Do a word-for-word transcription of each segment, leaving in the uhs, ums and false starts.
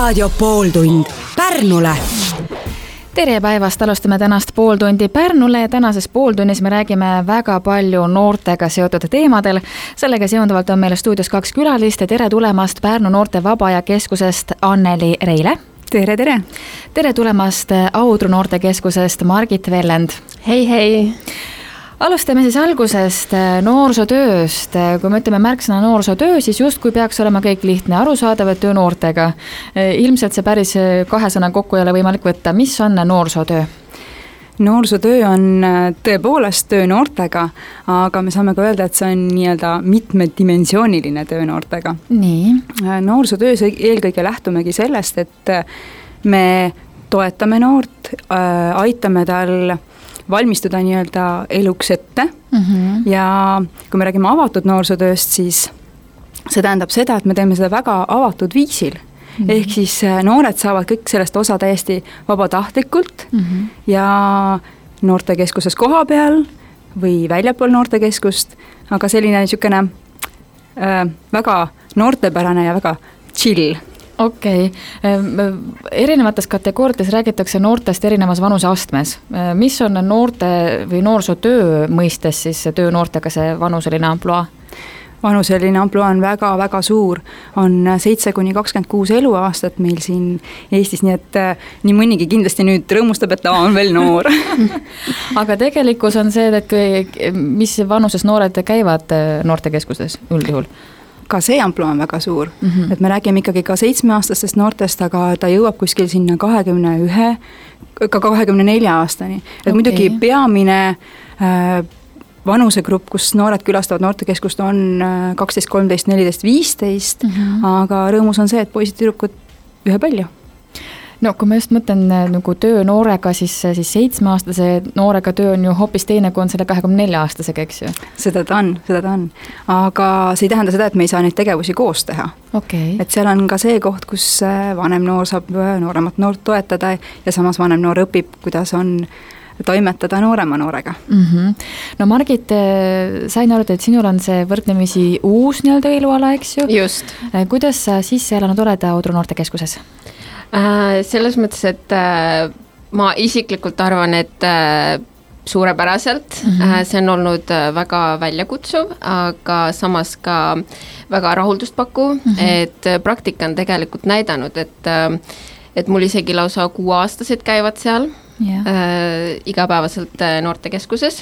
Raadio pooltund Pärnule. Tere päevast, alustame tänast pooltundi Pärnule ja tänases pooltunnis me räägime väga palju noortega seotud teemadel. Sellega seonduvalt on meil stuudios kaks külalist ja tere tulemast Pärnu Noorte Vabaaja Keskusest Anneli Reile. Tere, tere! Tere tulemast Audru Noortekeskusest Margit Vellend. Hei, hei! Alustame siis algusest noorsootööst. Kui me ütleme märksõna noorsootöö, siis justkui peaks olema kõik lihtne arusaadav, et töö noortega. Ilmselt see päris kahe sõna kokku ei ole võimalik võtta. Mis on noorsootöö? Noorsootöö on tõepoolest töö noortega, aga me saame ka öelda, et see on nii-öelda mitmedimensiooniline töö noortega. Nii. Noorsootöös eelkõige lähtumegi sellest, et me toetame noort, aitame tal valmistuda nii-öelda eluks ette mm-hmm. ja kui me räägime avatud noorsootööst, siis see tähendab seda, et me teeme seda väga avatud viisil. Mm-hmm. Ehk siis noored saavad kõik sellest osa täiesti vabatahtlikult mm-hmm. ja noortekeskuses koha peal või väljapool noortekeskust, aga selline niisugune äh, väga noortepärane ja väga chill. Okei, okay. Erinevates kategooriates räägitakse noortest erinevas vanuseastmes. Mis on noorte või noorsootöö mõistes siis töö noortega see vanuseline amploa? Vanuseline amploa on väga-väga suur. On seitse kuni kakskümmend kuus eluaastat meil siin Eestis, nii et nii mõnigi kindlasti nüüd rõõmustab, et ta on veel noor. Aga tegelikkus on see, et mis vanuses noored käivad noortekeskuses üldjuhul? Ka see amploa on väga suur, mm-hmm. et me räägime ikkagi ka seitsmeaastastest noortest, aga ta jõuab kuskil sinna kahekümne ühe, ka kahekümne nelja aastani. Et okay. Muidugi peamine äh, vanusegrupp, kus noored külastavad noortekeskust on kaksteist, kolmteist, neliteist, viisteist, mm-hmm. aga rõõmus on see, et poisid tüdrukud ühe palju. No kui ma just mõtlen nagu töö noorega, siis, siis seitsmeaastase noorega töö on ju hoopis teine, kui on selle kahekümne nelja aastasega, eks ju? Seda ta on, seda ta on. Aga see ei tähenda seda, et me ei saa neid tegevusi koos teha. Okay. Et seal on ka see koht, kus vanem noor saab nooremat noort toetada ja samas vanem noor õpib, kuidas on toimetada noorema noorega. Mm-hmm. No Margit, sain aru, et sinul on see võrdnemisi uus nii-öelda eluala, eks ju? Just. Kuidas sa sisse elanud oled Audru Noortekeskuses? Äh, selles mõttes, et äh, ma isiklikult arvan, et äh, suurepäraselt, mm-hmm. äh, see on olnud äh, väga väljakutsuv, aga samas ka väga rahuldust pakkuv, mm-hmm. et äh, praktika on tegelikult näidanud, et, äh, et mul isegi lausa kuueaastased käivad seal yeah. äh, igapäevaselt äh, noortekeskuses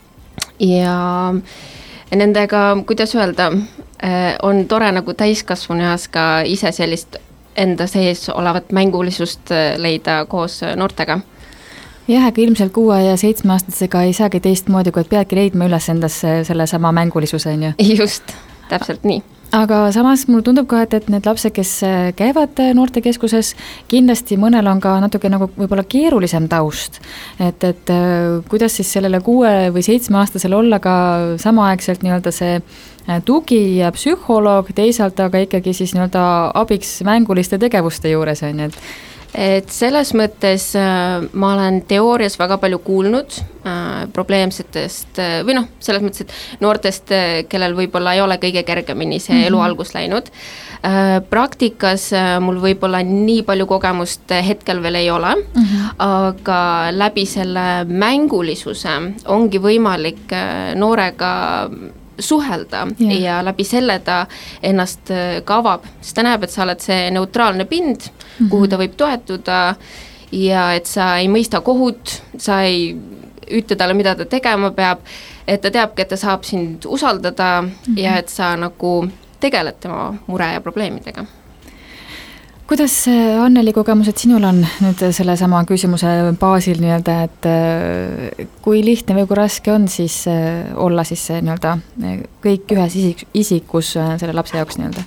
ja nendega, kuidas öelda, äh, on tore nagu täiskasvuneas ka ise sellist enda sees olevat mängulisust leida koos noortega. Jah, aga ilmselt kuue ja seitsmeaastasega ei saagi teistmoodi, kui et peadki leidma üles endas selle sama mängulisuse. Just, täpselt nii. Aga samas mulle tundub ka, et, et need lapsed, kes käivad noortekeskuses, kindlasti mõnel on ka natuke nagu võib-olla keerulisem taust. Et, et kuidas siis sellele kuue või seitsmeaastasel olla ka samaaegselt nii-öelda see tugi ja psühholoog, teisalt aga ikkagi siis nii-öelda abiks mänguliste tegevuste juures on, et et selles mõttes äh, ma olen teoorias väga palju kuulnud äh, probleemsetest äh, või noh, selles mõttes, et noortest, äh, kellel võib-olla ei ole kõige kergemini see mm-hmm. elu algus läinud. Äh, praktikas äh, mul võib-olla nii palju kogemust hetkel veel ei ole, mm-hmm. aga läbi selle mängulisuse ongi võimalik äh, noorega suhelda yeah. ja läbi selle ta ennast ka avab, sest ta näeb, et sa oled see neutraalne pind, mm-hmm. kuhu ta võib toetuda ja et sa ei mõista kohut, sa ei ütle talle, mida ta tegema peab, et ta teabki, et ta saab sind usaldada mm-hmm. ja et sa nagu tegeled tema mure ja probleemidega. Kuidas, Anneli, kogemused sinul on nüüd selle sama küsimuse baasil nii-öelda, et kui lihtne või kui raske on siis olla siis nii-öelda kõik ühes isik, isikus selle lapse jaoks nii-öelda?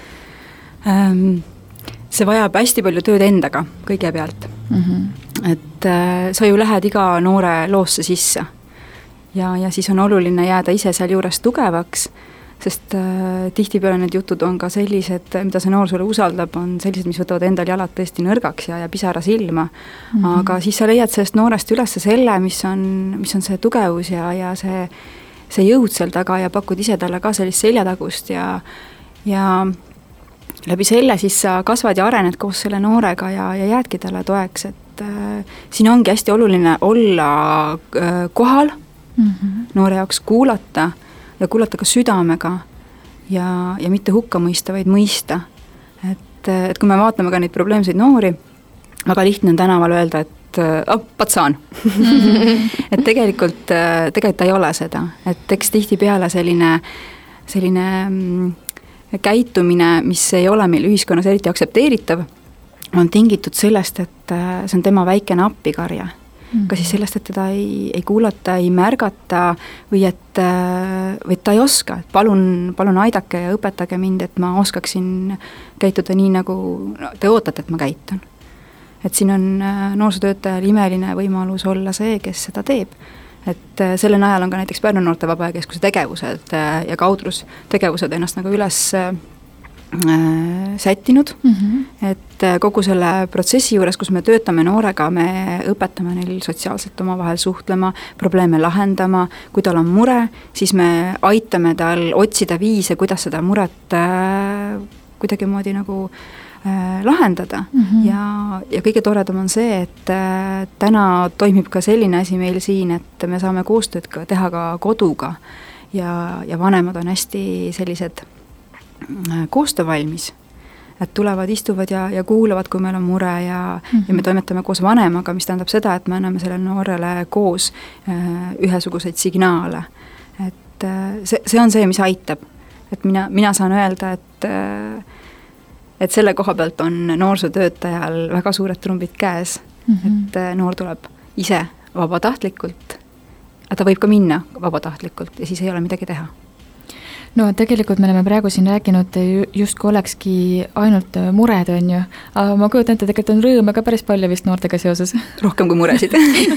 See vajab hästi palju tööd endaga kõigepealt. Mm-hmm. Et sa ju lähed iga noore loosse sisse ja, ja siis on oluline jääda ise seal juures tugevaks, sest äh, tihtipeale need jutud on ka sellised, mida see noor sulle usaldab, on sellised, mis võtavad endal jalad tõesti nõrgaks ja, ja pisara silma. Mm-hmm. Aga siis sa leiad sellest noorest üles selle, mis on, mis on see tugevus ja, ja see, see jõud seal taga ja pakud ise talle ka sellist seljatagust ja, ja läbi selle siis sa kasvad ja arened koos selle noorega ja, ja jäädki talle toeks, et äh, siin ongi hästi oluline olla äh, kohal mm, -hmm. noore jaoks kuulata ja kuulata ka südamega ja, ja mitte hukka mõista, vaid mõista. Et, et kui me vaatame ka neid probleemseid noori, väga lihtne on tänaval öelda, et oh, patsaan. Mm-hmm. et tegelikult, tegelikult ei ole seda, et eks tihtipeale selline, selline mm, käitumine, mis ei ole meil ühiskonnas eriti aktsepteeritav, on tingitud sellest, et see on tema väikene appikarje. Mm-hmm. Ka siis sellest, et teda ei, ei kuulata, ei märgata või et, või et ta ei oska, et palun, palun aidake ja õpetage mind, et ma oskaksin käituda nii, nagu te ootate, et ma käitun. Et siin on noorsootöötajal imeline võimalus olla see, kes seda teeb. Et selle najal on ka näiteks Pärnu Noorte Vabajakeskuse tegevused ja kaudrus tegevused ennast nagu üles äh, sättinud. Mm-hmm. Et kogu selle protsessi juures, kus me töötame noorega, me õpetame neil sotsiaalselt omavahel suhtlema, probleeme lahendama, kui tal on mure, siis me aitame tal otsida viise, kuidas seda muret äh, kuidagi moodi nagu lahendada mm-hmm. ja, ja kõige toredam on see, et äh, täna toimib ka selline asi meil siin, et me saame koostööd ka teha ka koduga ja, ja vanemad on hästi sellised äh, koostöövalmis, et tulevad, istuvad ja, ja kuulavad, kui meil on mure ja, mm-hmm. ja me toimetame koos vanemaga, mis tähendab seda, et me anname sellele noorele koos äh, ühesuguseid signaale. Et äh, see, see on see, mis aitab, et mina, mina saan öelda, et äh, et selle koha pealt on noorsootöötajal väga suured trumbid käes, mm-hmm. et noor tuleb ise vabatahtlikult, aga ta võib ka minna vabatahtlikult ja siis ei ole midagi teha. No tegelikult me oleme praegu siin rääkinud justkui olekski ainult mured, on ju, aga ma kujutan, et tegelikult on rõõme ka päris palju vist noortega seoses. Rohkem kui muresid.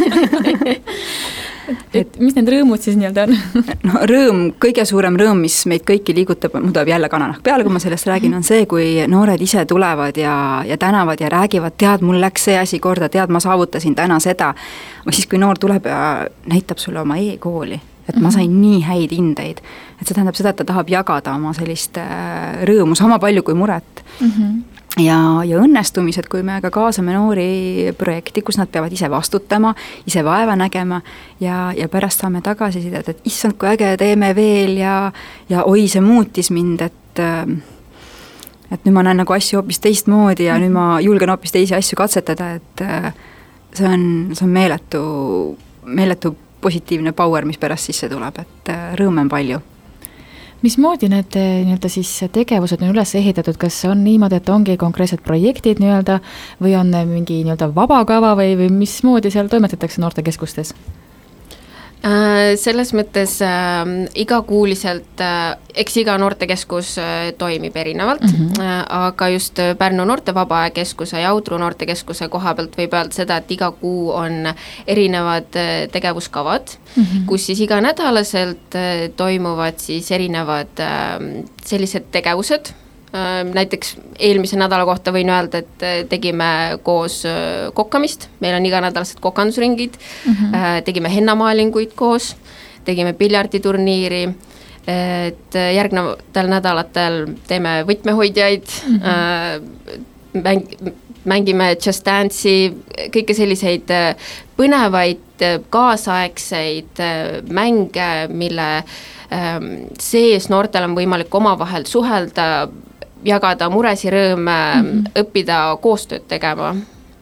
et mis need rõõmud siis nii-öelda on? no rõõm, kõige suurem rõõm, mis meid kõiki liigutab, mul tuleb jälle kananahk peale, kui ma sellest räägin, on see, kui noored ise tulevad ja, ja tänavad ja räägivad, tead, mul läks see asi korda, tead, ma saavutasin täna seda. Või siis, kui noor tuleb ja näitab sulle oma e-kooli, et ma sain nii häid hindeid, et see tähendab seda, et ta tahab jagada oma sellist rõõmu sama palju kui muret. Mm-hmm. Ja, ja õnnestumised, kui me ka kaasame noori projekti, kus nad peavad ise vastutama, ise vaeva nägema ja, ja pärast saame tagasisidet, et issand, kui äge, teeme veel ja, ja oi, see muutis mind, et, et nüüd ma näen nagu asju hoopis teistmoodi ja nüüd ma julgen hoopis teisi asju katsetada, et see on, see on meeletu, meeletu positiivne power, mis pärast sisse tuleb, et rõõme on palju. Mismoodi need nii-öelda siis tegevused on üles ehitatud, kas on niimoodi, et ongi konkreetsed projektid nii-öelda või on mingi nii-öelda vabakava või, või mismoodi seal toimetatakse noortekeskustes? Selles mõttes äh, igakuuliselt, äh, eks iga noortekeskus äh, toimib erinevalt, mm-hmm. äh, aga just Pärnu Noorte Vabajakeskuse ja Audru noortekeskuse koha pealt võib öelda seda, et iga kuu on erinevad äh, tegevuskavad, mm-hmm. kus siis iganädalaselt äh, toimuvad siis erinevad äh, sellised tegevused. Näiteks eelmise nädala kohta võin öelda, et tegime koos kokkamist, meil on iganädalased kokandusringid, mm-hmm. tegime hennamaalinguid koos, tegime piljarditurniiri, et järgnevatel nädalatel teeme võtmehoidjaid, mm-hmm. mäng, mängime Just Dance'i, kõike selliseid põnevaid kaasaegseid mänge, mille sees noortel on võimalik omavahel suhelda, jagada muresi rõõme, mm-hmm. õppida koostööd tegema.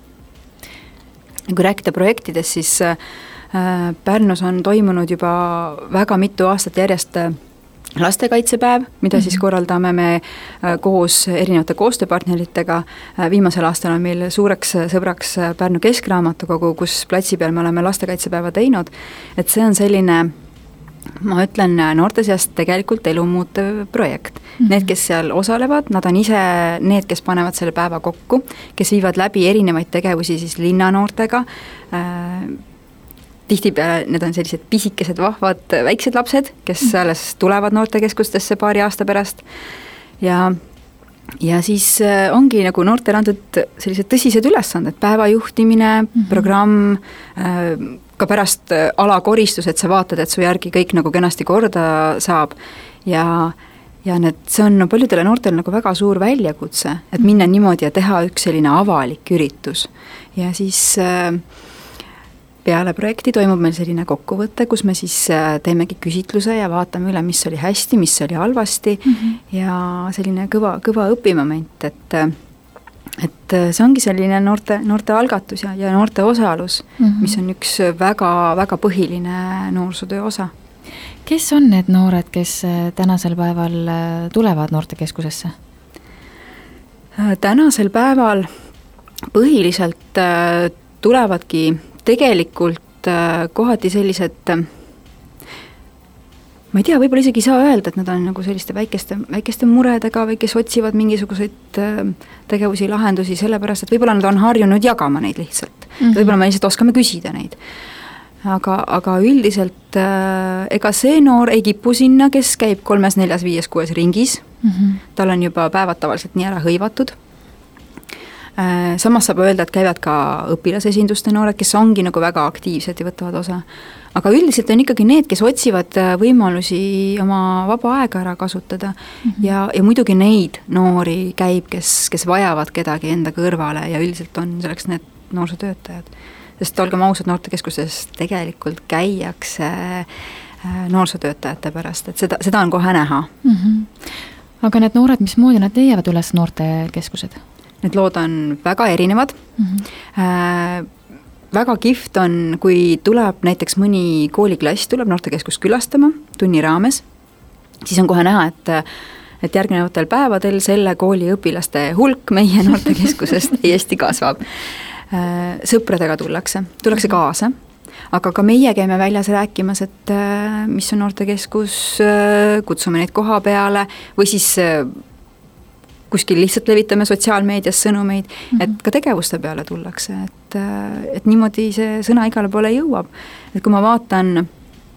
Kui rääkida projektidest, siis äh, Pärnus on toimunud juba väga mitu aastat järjest lastekaitsepäev, mida mm-hmm. siis korraldame me äh, koos erinevate koostööpartneritega. Äh, viimasel aastal on meil suureks sõbraks Pärnu Keskraamatukogu, kus platsi peal me oleme lastekaitsepäeva teinud, et see on selline, ma ütlen, noorte seast tegelikult elu muutev projekt. Mm-hmm. Need, kes seal osalevad, nad on ise need, kes panevad selle päeva kokku, kes viivad läbi erinevaid tegevusi siis linnanoortega. Äh, tihtipeale need on sellised pisikesed, vahvad, väiksed lapsed, kes mm-hmm. alles tulevad noortekeskustesse paari aasta pärast. Ja, ja siis ongi nagu noortele antud sellised tõsised ülesanded, päeva juhtimine, mm-hmm. programm, äh, ka pärast alakoristus, et sa vaatad, et su järgi kõik nagu kenasti korda saab ja, ja need, see on no, paljudele noortele nagu väga suur väljakutse, et minna niimoodi ja teha üks selline avalik üritus. Ja siis äh, peale projekti toimub meil selline kokkuvõte, kus me siis teemegi küsitluse ja vaatame üle, mis oli hästi, mis oli halvasti mm -hmm. ja selline kõva, kõva õpimoment, et, et see ongi selline noorte, noorte algatus ja, ja noorte osalus mm, -hmm. mis on üks väga, väga põhiline noorsootöö osa. Kes on need noored, kes tänasel päeval tulevad noortekeskusesse? Tänasel päeval põhiliselt tulevadki tegelikult kohati sellised, ma ei tea, võib-olla isegi ei saa öelda, et nad on nagu selliste väikeste, väikeste muredega või kes otsivad mingisuguseid tegevusi, lahendusi, sellepärast, et võib-olla nad on harjunud jagama neid lihtsalt. Mm -hmm. Võib-olla me lihtsalt oskame küsida neid. Aga, aga üldiselt ega see noor ei kipu sinna, kes käib kolmes, neljas, viies, kuues ringis. Mm -hmm. Tal on juba päevad tavaliselt nii ära hõivatud. Samas saab öelda, et käivad ka õpilasesinduste noored, kes ongi nagu väga aktiivsed ja võtavad osa. Aga üldiselt on ikkagi need, kes otsivad võimalusi oma vaba aega ära kasutada mm -hmm. ja, ja muidugi neid noori käib, kes, kes vajavad kedagi enda kõrvale ja üldiselt on selleks need noorsootöötajad. Sest olgem ausad, noortekeskuses tegelikult käiakse noorsootöötajate pärast, et seda, seda on kohe näha. Mm -hmm. Aga need noored, mismoodi nad leiavad üles noortekeskused? Need lood on väga erinevad. Mm-hmm. Äh, väga kihvt on, kui tuleb näiteks mõni kooliklass, tuleb noortekeskus külastama tunni raames, siis on kohe näha, et, et järgnevatel päevadel selle kooli õpilaste hulk meie noortekeskusest Eesti kasvab. Äh, sõpradega tullakse, tullakse kaasa, aga ka meie käime väljas rääkimas, et äh, mis on noortekeskus, äh, kutsume neid koha peale või siis äh, kuskil lihtsalt levitame sotsiaalmeedias sõnumeid, mm-hmm. et ka tegevuste peale tullakse, et, et niimoodi see sõna igale poole jõuab. Et kui ma vaatan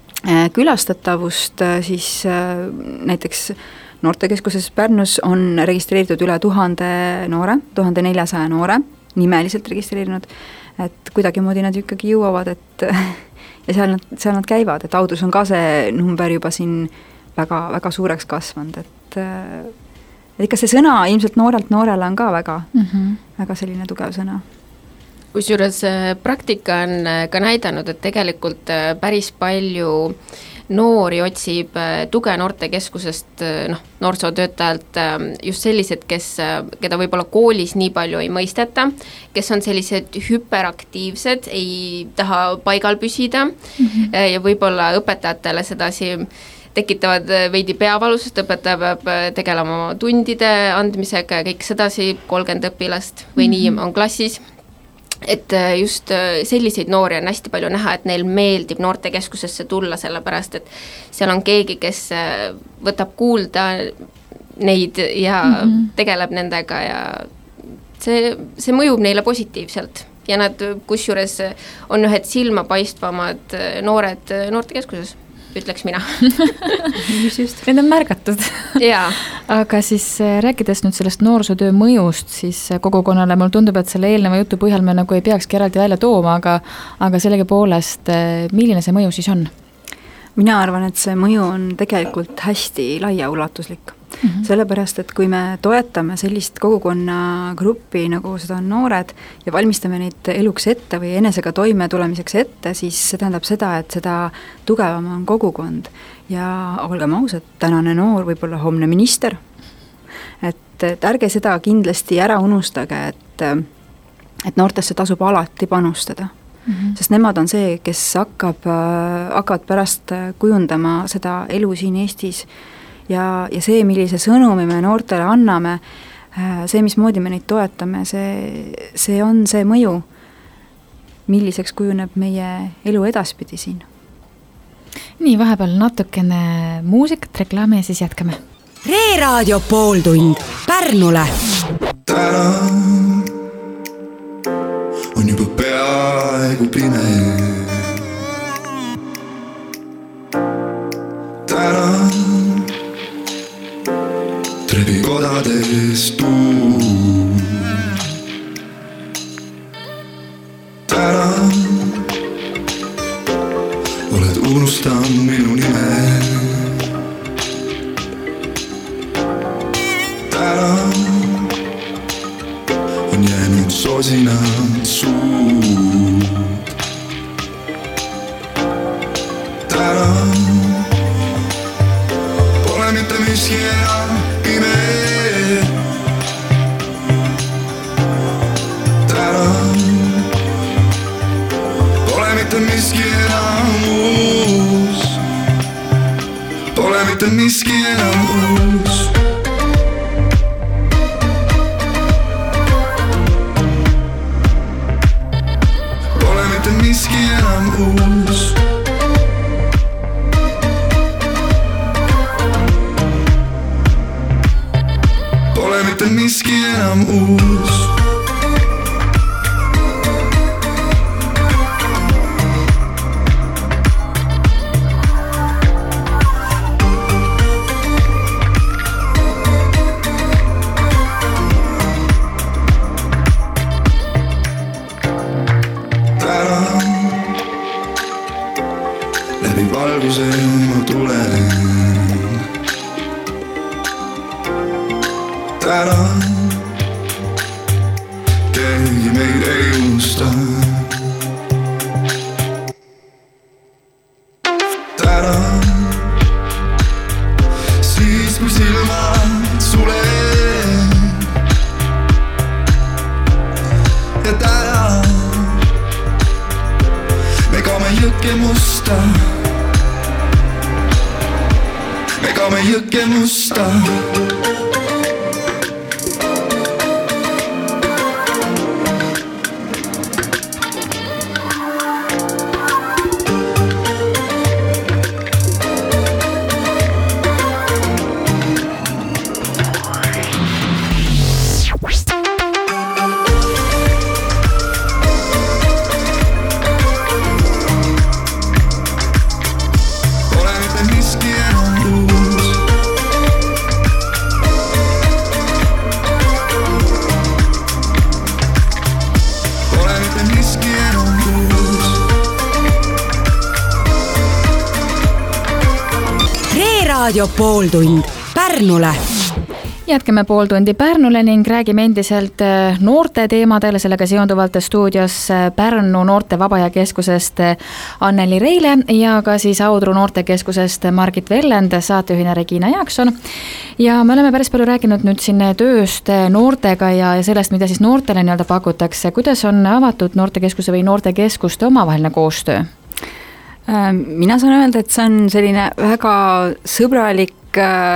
külastatavust, siis näiteks noortekeskuses Pärnus on registreeritud üle tuhande noore, tuhande neljasaja noore, nimeliselt registreerinud, et kuidagimoodi nad ikkagi jõuavad, et ja seal nad, seal nad käivad, et Audus on ka see number juba siin väga, väga suureks kasvanud, et et ikka see sõna ilmselt noorelt noorele on ka väga, mm -hmm. väga selline tugev sõna. Kusjuures praktika on ka näidanud, et tegelikult päris palju noori otsib tuge noortekeskusest, noh, noorsootöötajalt just sellised, kes, keda võib-olla koolis nii palju ei mõisteta, kes on sellised hüperaktiivsed, ei taha paigal püsida mm -hmm. ja võib-olla õpetajatele sedasi tekitavad veidi peavalust, õpetaja peab tegelema tundide andmisega ja kõik sedasi, kolmkümmend õpilast või mm -hmm. nii on klassis. Et just selliseid noori on hästi palju näha, et neil meeldib noortekeskusesse tulla, sellepärast et seal on keegi, kes võtab kuulda neid ja mm -hmm. tegeleb nendega ja see, see mõjub neile positiivselt. Ja nad kusjuures on ühed silmapaistvamad noored noortekeskuses, ütleks mina. Need on märgatud. Jaa. Aga siis rääkides nüüd sellest noorsootöö mõjust, siis kogukonnale mul tundub, et selle eelneva jutu põhjal me nagu ei peakski eraldi välja tooma, aga, aga sellegi poolest, milline see mõju siis on? Mina arvan, et see mõju on tegelikult hästi laiaulatuslik. Mm-hmm. Sellepärast, et kui me toetame sellist kogukonna gruppi, nagu seda on noored, ja valmistame neid eluks ette või enesega toime tulemiseks ette, siis see tähendab seda, et seda tugevam on kogukond. Ja olgem ausad, tänane noor võib olla homne minister. Et, et ärge seda kindlasti ära unustage, et, et noortesse tasub alati panustada. Mm-hmm. Sest nemad on see, kes hakkab, hakkavad pärast kujundama seda elu siin Eestis. Ja, ja see, millise sõnumi me noortele anname, see, mismoodi me neid toetame, see, see on see mõju, milliseks kujuneb meie elu edaspidi siin. Nii, vahepeal natukene muusikat, reklaami ja siis jätkame. Reeraadio pooltund Pärnule. Täna on juba peaaegu pime. Täna trebi kodades tuu. Täna oled unustanud minu nime. sosinad suud. Täna pole mitte miski enam pime. Täna pole mitte miski enam uus. Pole mitte miski enam uus. Pole mitte miski enam uus. Pole mitte miski enam uus. Valguse ma tulen. Täna keegi meid ei unusta. Täna siis kui silmad sulen. Ja täna me kaome jõkke musta. Me kaome jõkke musta. Raadio pooltund Pärnule. Jätkame pool tundi Pärnule ning räägime endiselt noorte teemadel, sellega seonduvalt stuudios Pärnu noorte Vabajakeskusest Anneli Reile ja ka siis Audru noortekeskusest Margit Vellend, saatejuhina Regina Jaakson. Ja me oleme päris palju rääkinud nüüd siin tööst noortega ja sellest, mida siis noortele nii-öelda pakutakse. Kuidas on avatud noortekeskuse või noortekeskuste omavaheline koostöö? Mina saan öelda, et see on selline väga sõbralik,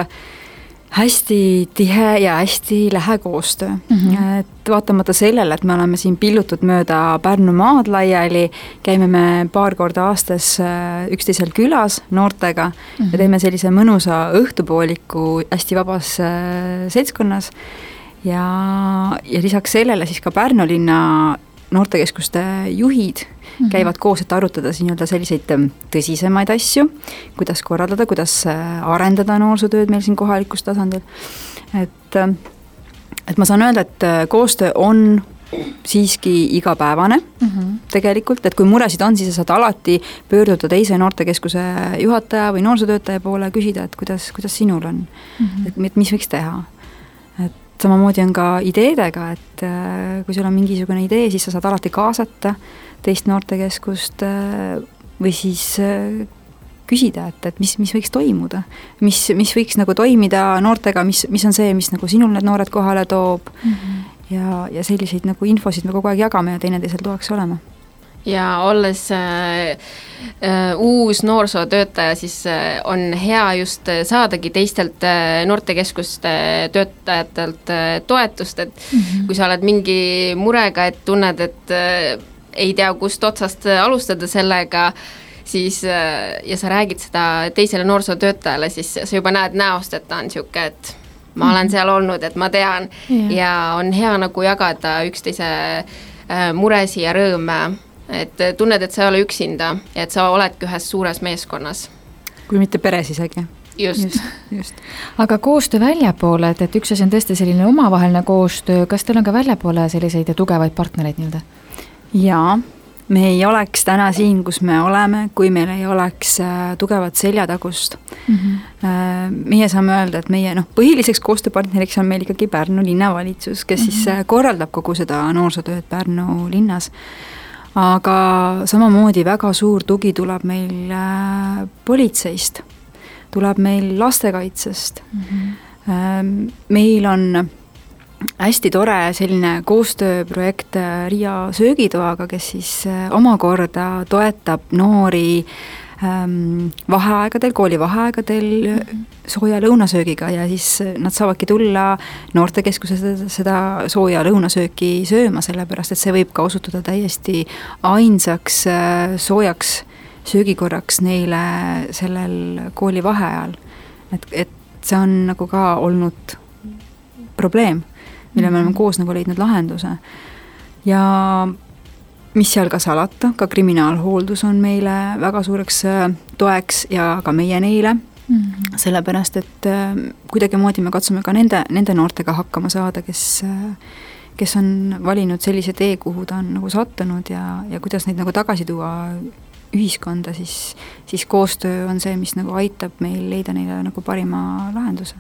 hästi tihe ja hästi lähe koostöö. Mm-hmm. Et vaatamata sellele, et me oleme siin pillutud mööda Pärnu maad laiali, käime me paar korda aastas üksteisel külas noortega mm-hmm. ja teeme sellise mõnusa õhtupooliku hästi vabas seltskonnas. Ja, ja lisaks sellele siis ka Pärnu linna noortekeskuste juhid mm-hmm. käivad koos, et arutada siin selliseid tõsisemaid asju, kuidas korraldada, kuidas arendada noorsootööd meil siin kohalikus tasandil. Et, et ma saan öelda, et koostöö on siiski igapäevane mm-hmm. tegelikult, et kui muresid on, siis sa saad alati pöörduda teise noortekeskuse juhataja või noorsootöötaja poole küsida, et kuidas, kuidas sinul on, mm-hmm. et mis võiks teha. Et samamoodi on ka ideedega, et kui sul on mingisugune idee, siis sa saad alati kaasata teist noortekeskust või siis küsida, et, et mis, mis võiks toimuda, mis, mis võiks nagu toimida noortega, mis, mis on see, mis nagu sinul need noored kohale toob mm-hmm. ja, ja selliseid nagu infosid me kogu aeg jagame ja teineteisel toeks olema. Ja olles äh, äh, uus noorsootöötaja, siis äh, on hea just saadagi teistelt äh, noortekeskuste töötajatelt äh, toetust, et mm-hmm. kui sa oled mingi murega, et tunned, et äh, ei tea, kust otsast alustada sellega, siis äh, ja sa räägid seda teisele noorsootöötajale, siis sa juba näed näost, et ta on siuke, et ma olen seal olnud, et ma tean yeah. ja on hea nagu jagada üksteise äh, muresi ja rõõme. Et tunned, et sa ei ole üksinda ja et sa oledki ühes suures meeskonnas. Kui mitte peres isegi. Just. just, just. Aga koostöö väljapoole, et, et üks asi on tõesti selline omavaheline koostöö, kas teil on ka väljapoole selliseid tugevaid partnereid nii-öelda? Jaa, me ei oleks täna siin, kus me oleme, kui meil ei oleks tugevat seljatagust. Mm-hmm. Meie saame öelda, et meie noh, põhiliseks koostööpartneriks on meil ikkagi Pärnu linnavalitsus, kes mm-hmm. siis korraldab kogu seda noorsootööd Pärnu linnas. Aga samamoodi väga suur tugi tuleb meil politseist, tuleb meil lastekaitsest. Mm-hmm. Meil on hästi tore selline koostööprojekt Riia söögitoaga, kes siis omakorda toetab noori ähm, vaheaegadel, kooli vaheaegadel mm-hmm. sooja lõunasöögiga ja siis nad saavadki tulla noortekeskuses seda sooja lõunasööki sööma, sellepärast et see võib ka osutuda täiesti ainsaks soojaks söögikorraks neile sellel kooli vaheajal. Et, et see on nagu ka olnud probleem, mille me oleme koos nagu leidnud lahenduse. Ja mis seal ka salata, ka kriminaalhooldus on meile väga suureks toeks ja ka meie neile, mm-hmm. sellepärast, et kuidagi moodi me katsume ka nende, nende noortega hakkama saada, kes, kes on valinud sellise tee, kuhu ta on nagu sattunud ja, ja kuidas neid nagu tagasi tuua ühiskonda, siis, siis koostöö on see, mis nagu aitab meil leida neile nagu parima lahenduse.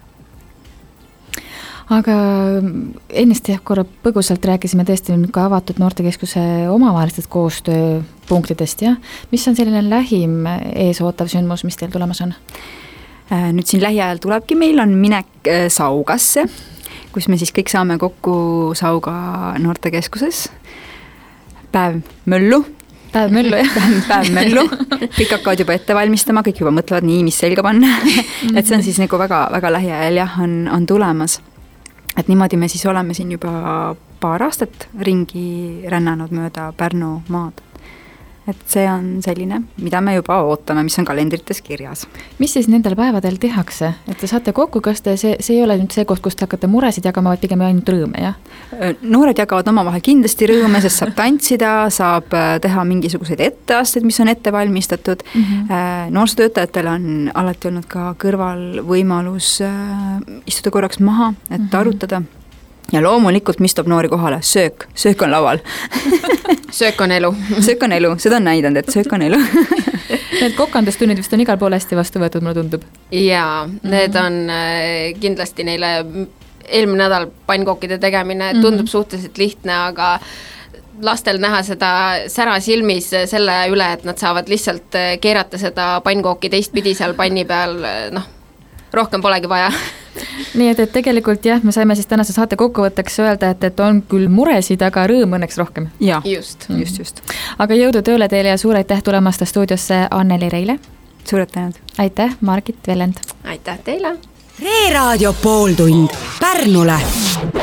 Aga ennist jah, korra põgusalt rääkisime tõesti nüüd ka avatud noortekeskuse omavahelistest koostööpunktidest, jah? Mis on selline lähim eesootav sündmus, mis teil tulemas on? Nüüd siin lähiajal tulebki, meil on minek Saugasse, kus me siis kõik saame kokku Sauga noortekeskuses. Päev möllu. Päev möllu, jah. Päev möllu. Kõik hakkavad juba ette valmistama, kõik juba mõtlevad nii, mis selga panna. Et see on siis nagu väga, väga lähiajal, jah, on, on tulemas. Et niimoodi me siis oleme siin juba paar aastat ringi rännanud mööda Pärnu maad. Et see on selline, mida me juba ootame, mis on kalendrites kirjas. Mis siis nendel päevadel tehakse? Et te saate kokku, kas te, see, see ei ole nüüd see koht, kus te hakkate muresid jagama, vaid pigem ainult rõõme, jah? Noored jagavad omavahel kindlasti rõõme, sest saab tantsida, saab teha mingisuguseid etteasteid, mis on ette valmistatud. Mm-hmm. Noorsootöötajatel on alati olnud ka kõrval võimalus istuda korraks maha, et mm-hmm. arutada. Ja loomulikult, mis toob noori kohale? Söök. Söök on laual. Söök on elu. Söök on elu. Seda on näidanud, et söök on elu. Need kokandustunnid vist on igal pool hästi vastu võetud, mulle tundub. Jaa, need on kindlasti neile eelmine nädal pannkookide tegemine tundub mm-hmm. suhteliselt lihtne, aga lastel näha seda sära silmis selle üle, et nad saavad lihtsalt keerata seda pannkooki teistpidi seal panni peal, noh, rohkem polegi vaja. Nii et, et tegelikult jah, me saime siis tänase saate kokkuvõtteks öelda, et, et on küll muresid, aga rõõm õnneks rohkem. Ja, just. just, just. Aga jõudu tööle teile ja suur aitäh tulemast stuudiosse Anneli Reile. Suured tänud. Aitäh, Margit Vellend. Aitäh teile. Reeraadio pooltund Pärnule.